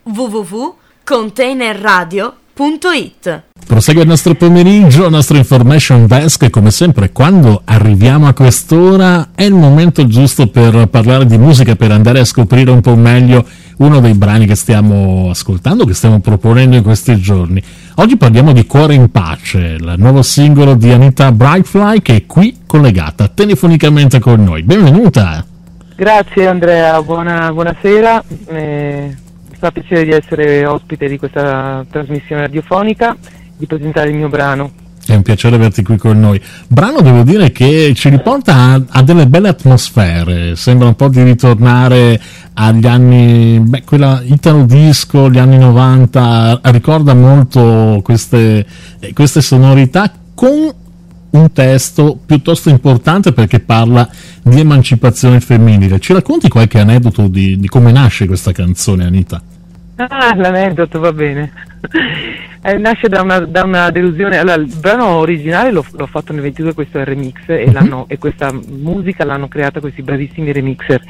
www.containerradio.it. Prosegue il nostro pomeriggio, il nostro information desk, e come sempre quando arriviamo a quest'ora è il momento giusto per parlare di musica, per andare a scoprire un po' meglio uno dei brani che stiamo ascoltando, che stiamo proponendo in questi giorni. Oggi parliamo di Cuore in Pace, il nuovo singolo di Anita Brightfly, che è qui collegata telefonicamente con noi. Benvenuta! Grazie Andrea, buonasera. Mi fa piacere di essere ospite di questa trasmissione radiofonica, di presentare il mio brano. È un piacere averti qui con noi. Brano, devo dire, che ci riporta a delle belle atmosfere, sembra un po' di ritornare agli anni, quella italo disco, gli anni 90, ricorda molto queste sonorità, con un testo piuttosto importante perché parla di emancipazione femminile. Ci racconti qualche aneddoto di come nasce questa canzone, Anita? L'aneddoto va bene. Nasce da una delusione. Allora, il brano originale l'ho fatto nel 22, questo è il remix, e questa musica l'hanno creata questi bravissimi remixer,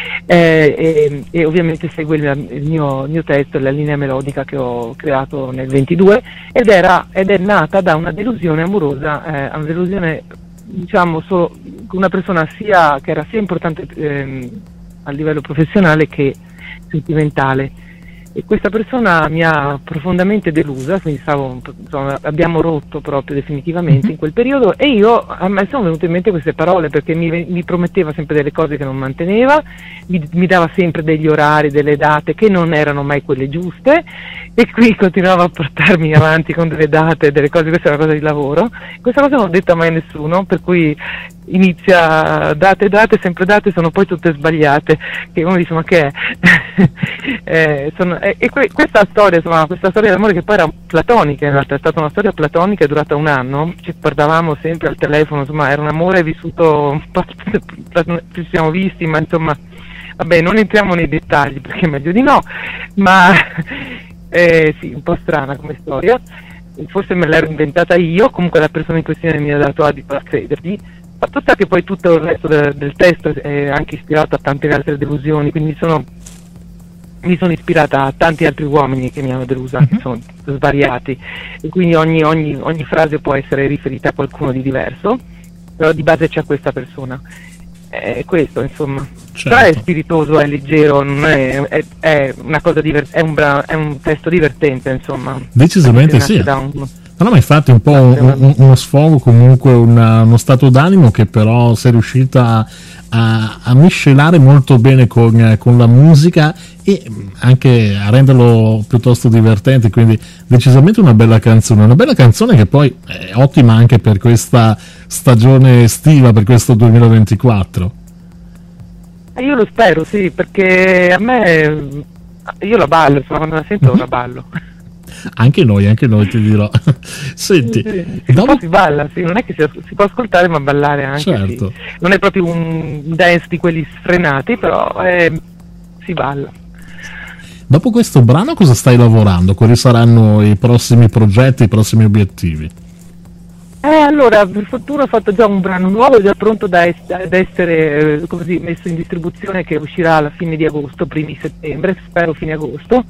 e ovviamente segue il mio testo, la linea melodica che ho creato nel 22, ed è nata da una delusione amorosa, una delusione, diciamo, solo con una persona che era sia importante a livello professionale che sentimentale. E questa persona mi ha profondamente delusa, quindi abbiamo rotto proprio definitivamente in quel periodo, e a me sono venute in mente queste parole, perché mi prometteva sempre delle cose che non manteneva, mi dava sempre degli orari, delle date che non erano mai quelle giuste, e qui continuava a portarmi avanti con delle date, delle cose. Questa è una cosa di lavoro, questa cosa non l'ho detta mai a nessuno, per cui inizia date, sempre date, sono poi tutte sbagliate, che uno dice ma che è? Questa storia d'amore, che poi era platonica, in realtà è stata una storia platonica, è durata un anno, ci parlavamo sempre al telefono, insomma era un amore vissuto, ci siamo visti, ma insomma vabbè, non entriamo nei dettagli perché è meglio di no, ma sì, un po' strana come storia, forse me l'ero inventata io, comunque la persona in questione mi ha dato adito a credergli. Fatto sta che poi tutto il resto del testo è anche ispirato a tante altre delusioni, quindi mi sono ispirata a tanti altri uomini che mi hanno delusa, che sono svariati, e quindi ogni frase può essere riferita a qualcuno di diverso, però di base c'è questa persona. È questo, insomma. Certo. Però è spiritoso, è leggero, non è una cosa è un testo divertente, insomma. Decisamente sì. No, ma infatti un po' uno sfogo, comunque uno stato d'animo che però sei riuscita a miscelare molto bene con la musica, e anche a renderlo piuttosto divertente, quindi decisamente una bella canzone che poi è ottima anche per questa stagione estiva, per questo 2024. Io lo spero, sì, perché a me, io la ballo, insomma, quando la sento la ballo. Anche noi ti dirò. Senti, sì. Dopo si balla, sì, non è che si può ascoltare ma ballare anche, certo. Sì. Non è proprio un dance di quelli sfrenati, però si balla. Dopo questo brano cosa stai lavorando? Quali saranno i prossimi progetti, i prossimi obiettivi? Allora, per fortuna ho fatto già un brano nuovo, già pronto da essere messo in distribuzione, che uscirà alla fine di agosto, primi settembre, spero fine agosto.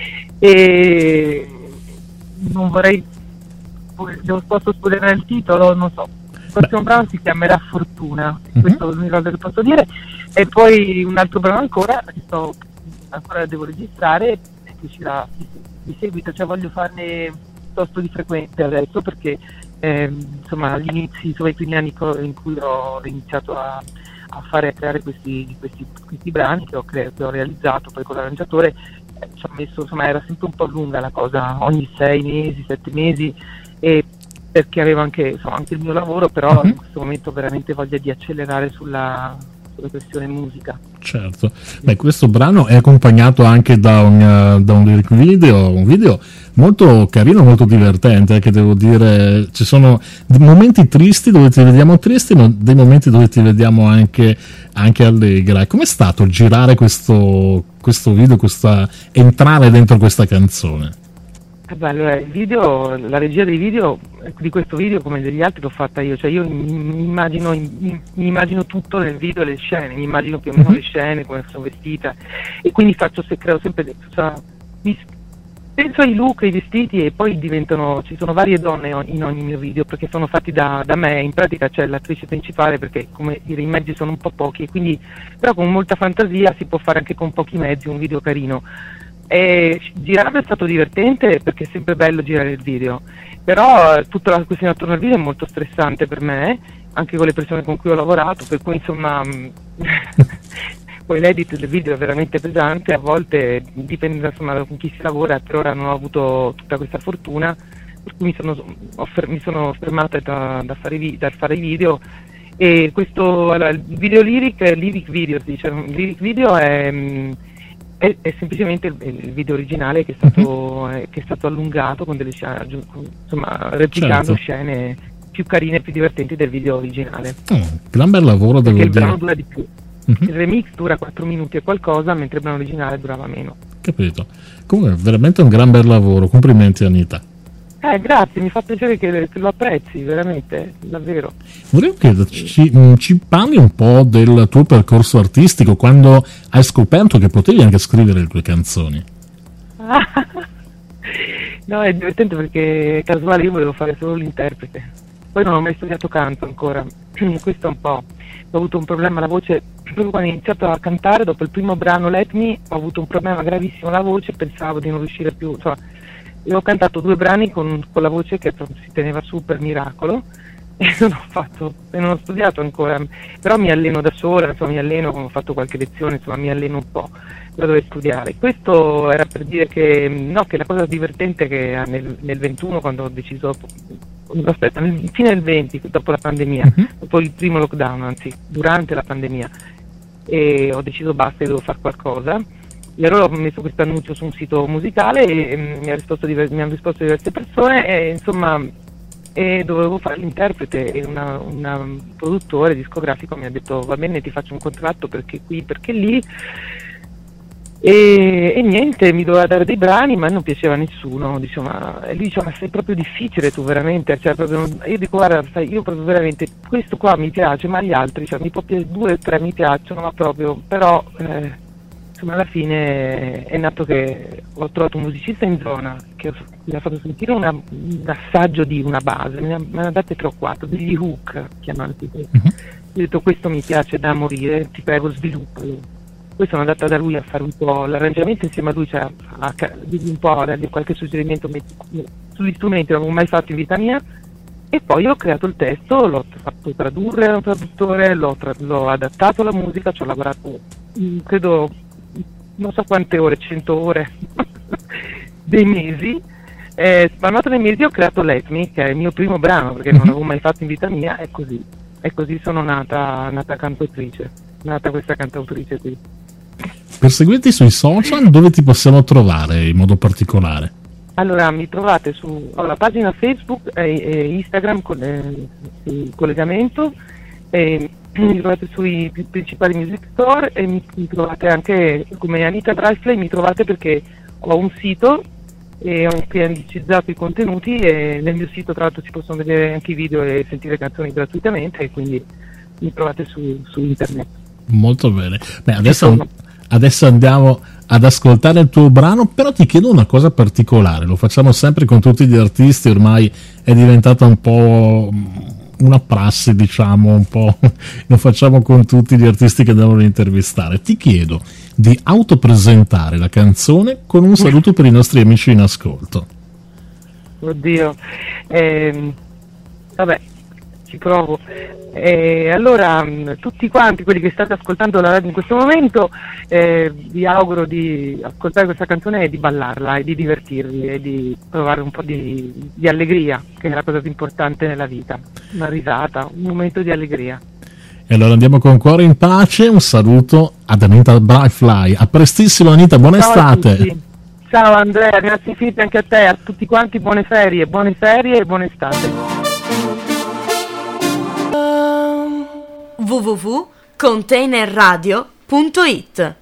E non posso spoilerare il titolo, non so. Il prossimo brano si chiamerà Fortuna, questo è l'unica cosa che posso dire, e poi un altro brano ancora che ancora devo registrare, che uscirà di seguito, cioè voglio farne piuttosto di frequente adesso, perché insomma agli inizi, insomma, i primi anni in cui ho iniziato a creare questi brani che ho realizzato poi con l'arrangiatore, ci ho messo, insomma, era sempre un po' lunga la cosa, ogni 6 mesi, 7 mesi, e perché avevo anche il mio lavoro, però in questo momento veramente voglia di accelerare sulla questione musica. Certo. Beh, questo brano è accompagnato anche da un lyric video, un video molto carino, molto divertente, che devo dire, ci sono momenti tristi dove ti vediamo tristi, ma dei momenti dove ti vediamo anche allegra. Com'è stato girare questo video, entrare dentro questa canzone? Allora, la regia dei video, di questo video come degli altri l'ho fatta io, cioè io mi immagino tutto nel video, le scene, mi immagino più o meno le scene, come sono vestita, e quindi creo sempre penso ai look, ai vestiti, e poi ci sono varie donne in ogni mio video, perché sono fatti da me. In pratica c'è l'attrice principale, perché come dire i mezzi sono un po' pochi, quindi però con molta fantasia si può fare anche con pochi mezzi un video carino. E girarlo è stato divertente, perché è sempre bello girare il video, però tutta la questione attorno al video è molto stressante per me, anche con le persone con cui ho lavorato, per cui insomma poi l'edit del video è veramente pesante, a volte dipende insomma con chi si lavora. Per ora non ho avuto tutta questa fortuna, per cui mi sono fermata da fare i video. E questo, allora, il video lyric video, diciamo, il lyric video è semplicemente il video originale che è stato allungato con delle scene, insomma, replicando scene più carine e più divertenti del video originale. Gran bel lavoro, devo dire. Perché il brano dura di più. Il remix dura 4 minuti e qualcosa, mentre il brano originale durava meno. Capito. Comunque veramente un gran bel lavoro, complimenti Anita. Grazie, mi fa piacere che lo apprezzi, veramente, davvero. Volevo chiederci, ci parli un po' del tuo percorso artistico, quando hai scoperto che potevi anche scrivere le tue canzoni? No, è divertente perché casuale, io volevo fare solo l'interprete, poi non ho mai studiato canto ancora, questo è un po'. Ho avuto un problema alla voce, proprio quando ho iniziato a cantare, dopo il primo brano Let Me, ho avuto un problema gravissimo alla voce, pensavo di non riuscire più, insomma, io ho cantato 2 brani con la voce che si teneva su per miracolo, e non ho studiato ancora, però mi alleno da sola, insomma, ho fatto qualche lezione, insomma, mi alleno un po', però dovevo studiare. Questo era per dire che la cosa divertente è che nel 21, quando ho deciso, fine del 20, dopo la pandemia, dopo il primo lockdown, anzi durante la pandemia, e ho deciso basta, devo fare qualcosa. E allora ho messo questo annuncio su un sito musicale e mi hanno risposto diverse persone, e insomma dovevo fare l'interprete, e un produttore discografico mi ha detto va bene, ti faccio un contratto perché qui, perché lì, e niente, mi doveva dare dei brani, ma non piaceva a nessuno, diciamo, e lui diceva ma sei proprio difficile tu veramente, cioè, proprio, io dico guarda, sai, io proprio veramente questo qua mi piace, ma gli altri, cioè, 2 o 3 mi piacciono, ma proprio, però insomma alla fine è nato che ho trovato un musicista in zona che mi ha fatto sentire un assaggio di una base, me ne ha date 3 o 4, degli hook chiamati. Ho detto questo mi piace da morire, ti prego sviluppalo. Poi sono andata da lui a fare un po' l'arrangiamento insieme a lui, cioè a dirgli un po', a dargli qualche suggerimento sugli strumenti, non l'avevo mai fatto in vita mia, e poi ho creato il testo, l'ho fatto tradurre a un traduttore, l'ho adattato alla musica, ci ho lavorato credo non so quante ore, 100 ore dei mesi, spalmato nei mesi ho creato Let Me, che è il mio primo brano, perché non l'avevo mai fatto in vita mia, e così sono nata cantautrice, nata questa cantautrice qui. Per seguirti sui social, dove ti possiamo trovare in modo particolare? Allora, mi trovate ho la pagina Facebook e Instagram con il collegamento, mi trovate sui principali music store, e mi trovate anche come Anita Drivefly, mi trovate perché ho un sito e ho anche indicizzato i contenuti, e nel mio sito tra l'altro si possono vedere anche i video e sentire canzoni gratuitamente, e quindi mi trovate su internet. Molto bene. Beh, adesso andiamo ad ascoltare il tuo brano, però ti chiedo una cosa particolare, lo facciamo sempre con tutti gli artisti, ormai è diventata un po' una prassi, diciamo, un po' lo facciamo con tutti gli artisti che devono intervistare. Ti chiedo di autopresentare la canzone con un saluto per i nostri amici in ascolto. Oddio, vabbè, ci provo. Allora, tutti quanti quelli che state ascoltando la radio in questo momento, vi auguro di ascoltare questa canzone e di ballarla e di divertirvi e di provare un po' di allegria, che è la cosa più importante nella vita, una risata, un momento di allegria. E allora andiamo con cuore in pace, un saluto ad Anita Drivefly. A prestissimo Anita, buona estate. Ciao Andrea, grazie infinite anche a te, a tutti quanti buone ferie e buona estate. www.containerradio.it